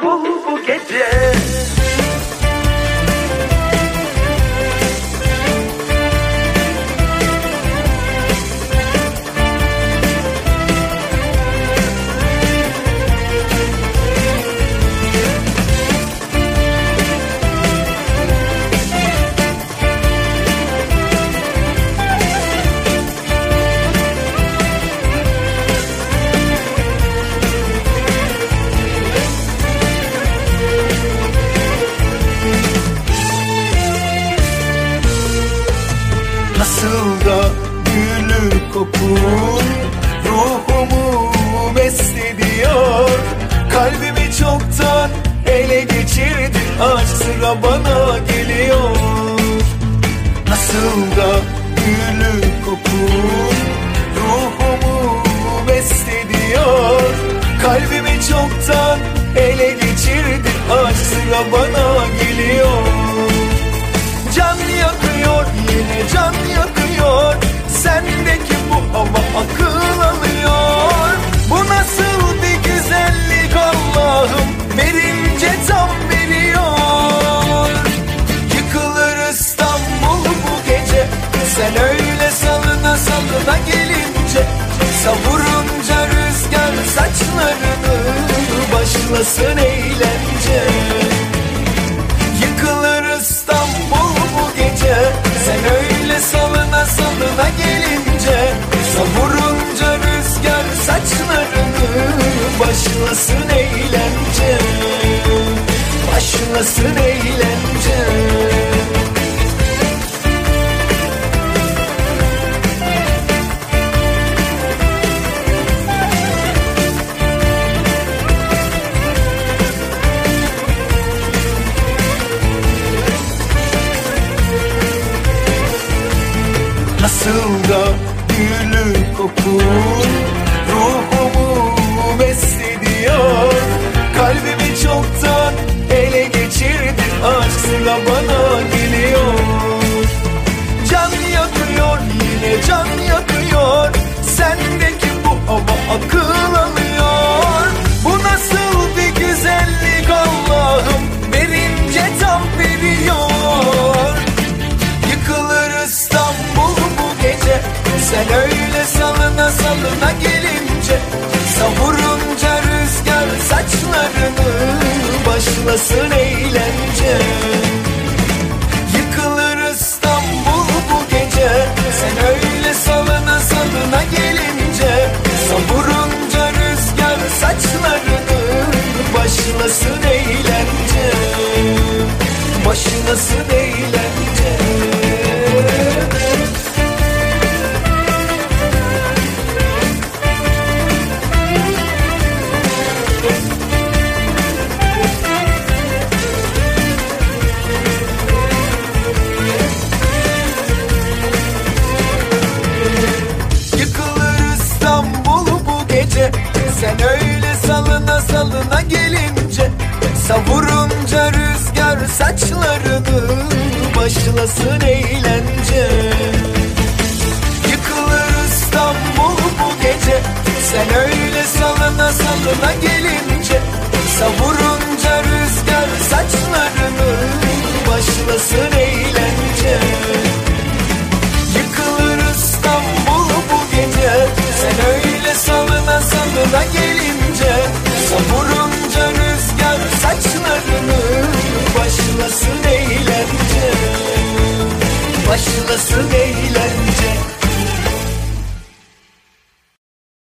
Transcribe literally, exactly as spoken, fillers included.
İstanbul bu gece. Nasıl da gülü kokun ruhumu beslediyor. Kalbimi çoktan ele geçirdi, aşk sıra bana geliyor. Nasıl da gülü kokun ruhumu beslediyor. Kalbimi çoktan ele geçirdi, aşk sıra bana geliyor. Can yakıyor, yine can yakıyor. Sendeki bu hava akıl alıyor. Bu nasıl bir güzellik Allah'ım, verince tam veriyor. Yıkılır İstanbul bu gece. Sen öyle salına salına gelince, savurunca rüzgar saçlarını, başlasın eğlence. Yıkılır İstanbul bu gece. Sen öyle salına salına gelince, savurunca rüzgar saçlarını, başlasın eğlence. Başlasın eğlence. Nasıl da gülü kokun ruhumu beslediyor. Kalbimi çoktan ele geçirdi, aşk sıra bana geliyor. Can yakıyor, yine can yakıyor. Sendeki bu hava akıl alıyor. Bu nasıl bir güzellik Allah'ım, verince tam veriyor. Yıkılır İstanbul bu gece. Sen öyle salına salına gelince, savurunca rüzgar saçlarını, başlasın eğlence. Yıkılır İstanbul bu gece. Sen öyle salına salına gelince, savurunca rüzgar saçlarını, başlasın eğlence. Başlasın eğlence. Sen öyle salına salına gelince, savurunca rüzgar saçlarını, başlasın eğlence. Yıkılır İstanbul bu gece. Sen öyle salına salına gelince, savurunca